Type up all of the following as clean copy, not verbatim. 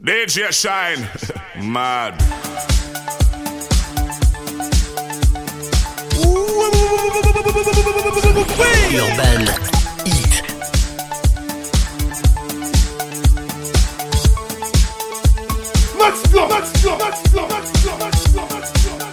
DJ Shine, mad. Urban Hit. Let's go, let's go, let's go, let's go, let's go, let's go.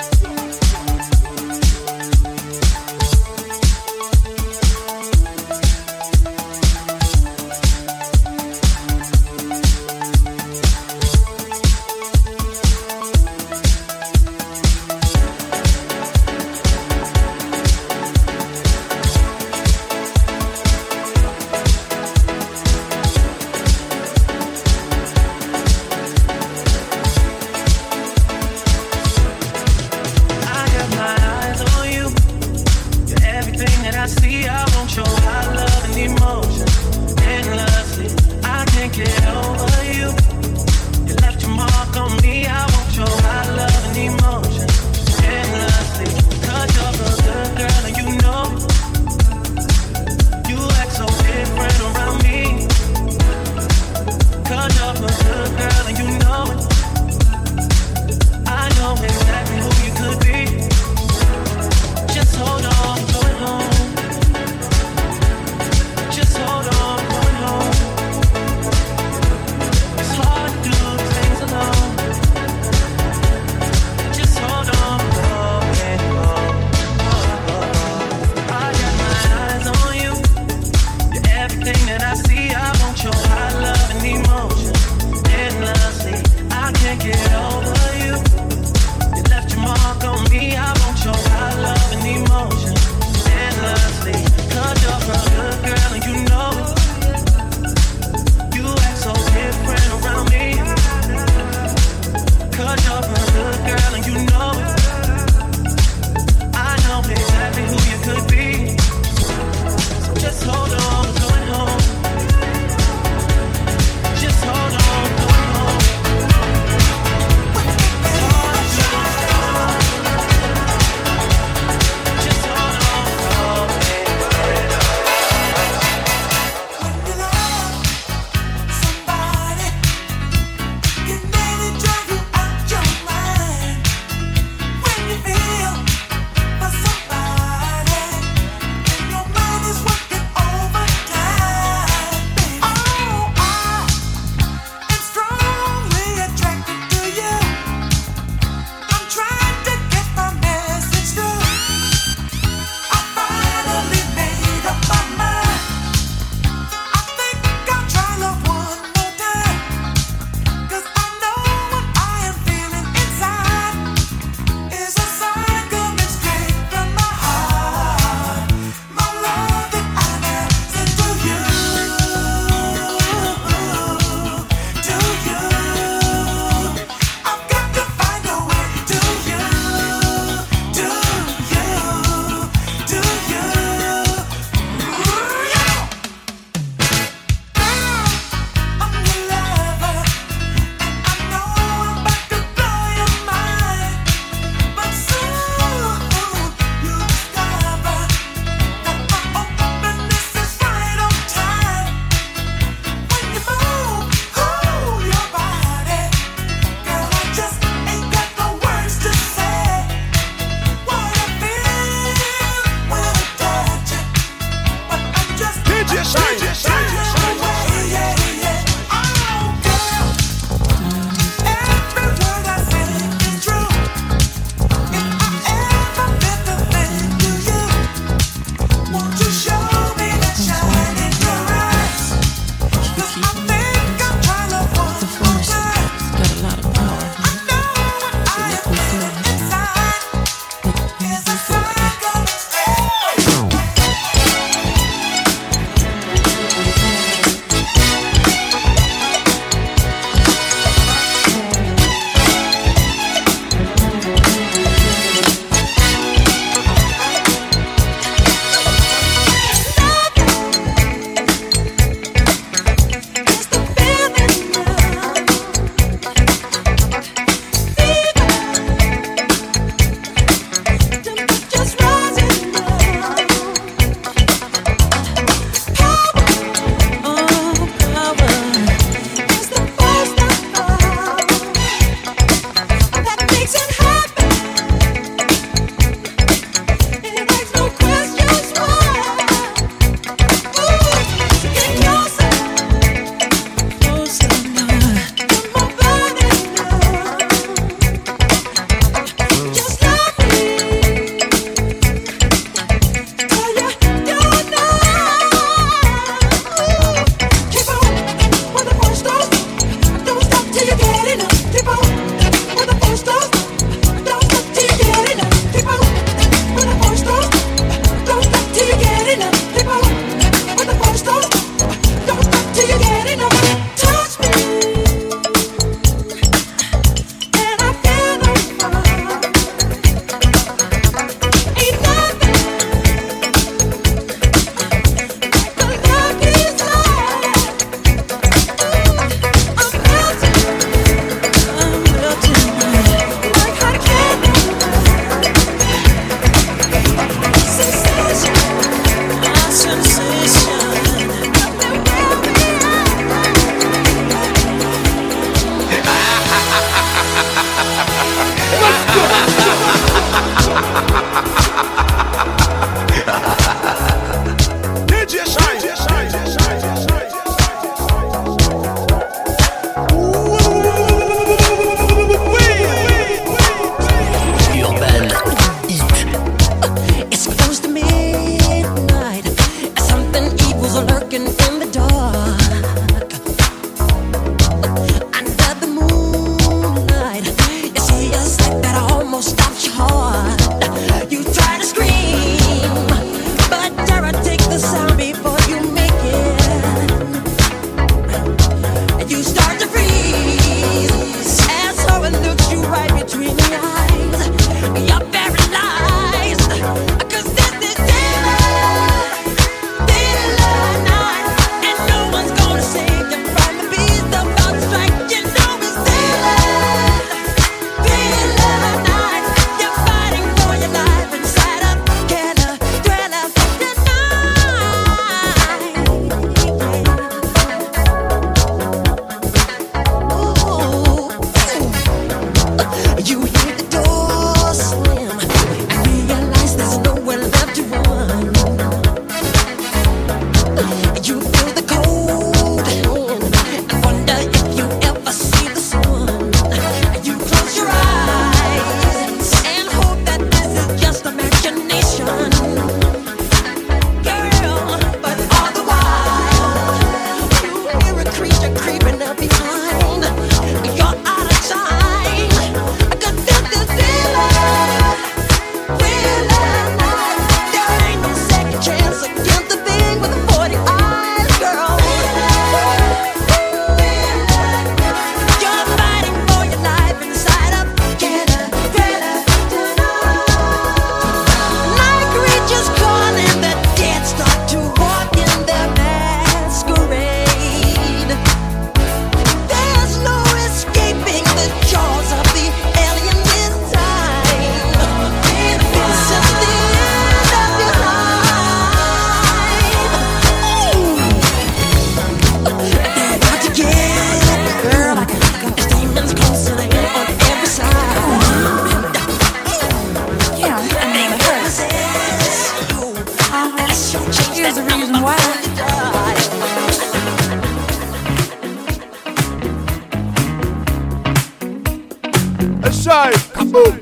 Shine. Kaboom.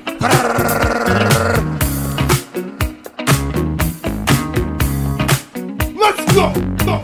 Let's go. Go.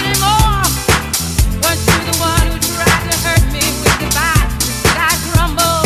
Rumble.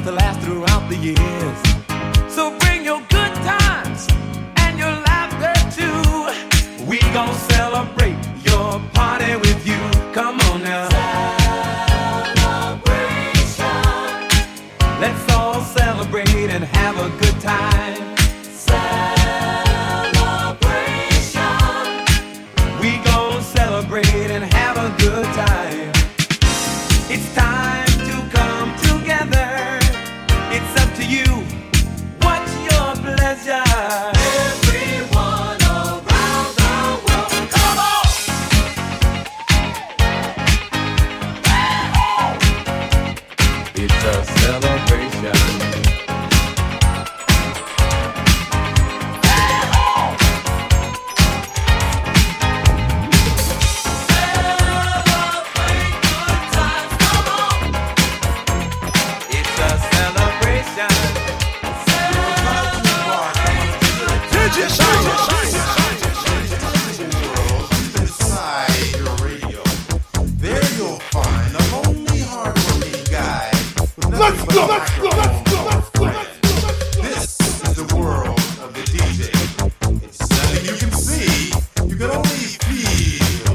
to last throughout the years. So bring your good times and your laughter too. We gon' celebrate your party with you. Come on now. Celebration. Let's all celebrate and have a good time. Celebration. We gon' celebrate and have a good time. It's time to come together. It's up to you. What's your pleasure? Everyone around the world, come on! It's a celebration. Let's go! Let's go! Let's go! Let's go! This is the world of the DJ. It's nothing you can see, you can only feel.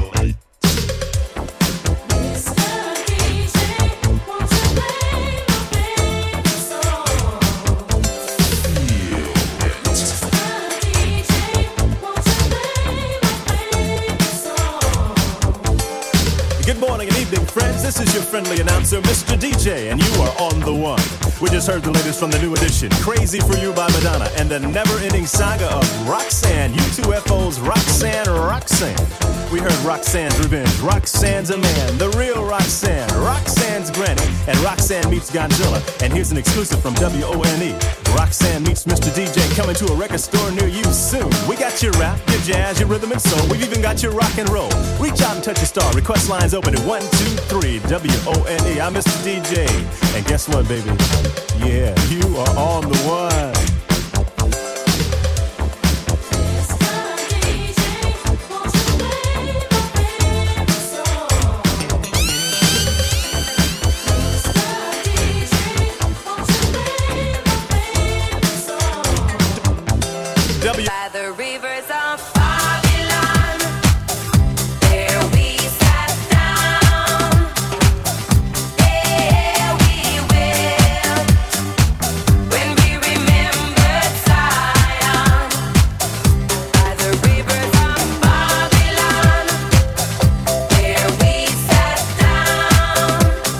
Mr. DJ, won't you play my favorite song? Mr. DJ, won't you play my favorite song? Good morning and evening, friends. This is your friendly announcer, Mr. DJ, and you are on the one. We just heard the latest from the new edition, Crazy for You by Madonna, and the never-ending saga of Roxanne, U2FO's Roxanne, Roxanne. We heard Roxanne's Revenge, Roxanne's a Man, the real Roxanne, Roxanne's Granny, and Roxanne meets Godzilla. And here's an exclusive from WONE. Roxanne meets Mr. DJ coming to a record store near you soon. We got your rap, your jazz, your rhythm and soul. We've even got your rock and roll. Reach out and touch a star. Request lines open at 123 WONE. I'm Mr. DJ. And guess what, baby? Yeah, you are on the one. Mr. DJ, won't you play my favorite song? Mr. DJ, won't you play my favorite song? By the rivers of Babylon, there we sat down. There we will, when we remembered Zion. By the rivers of Babylon, there we sat down.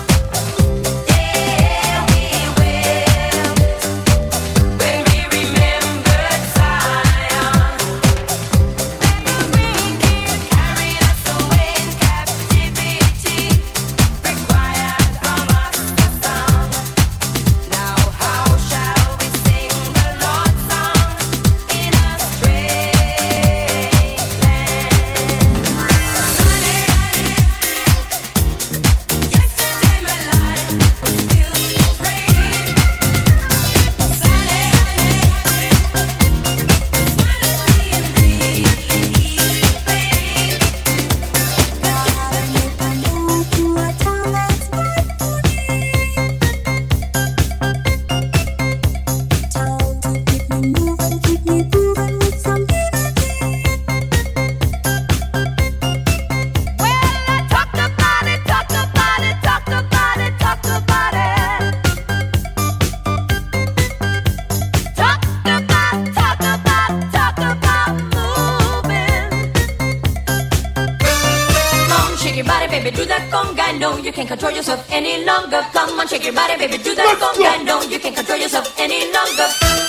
There we will, when we remembered Zion. Carried us away in captivity, required from us the song. Now how shall we sing the Lord's song in a strange land? Yesterday my life was filled with rain. Shake your body, baby, do that conga. No, you can't control yourself any longer. Come on, shake your body, baby, do that Let's conga. go. No, you can't control yourself any longer.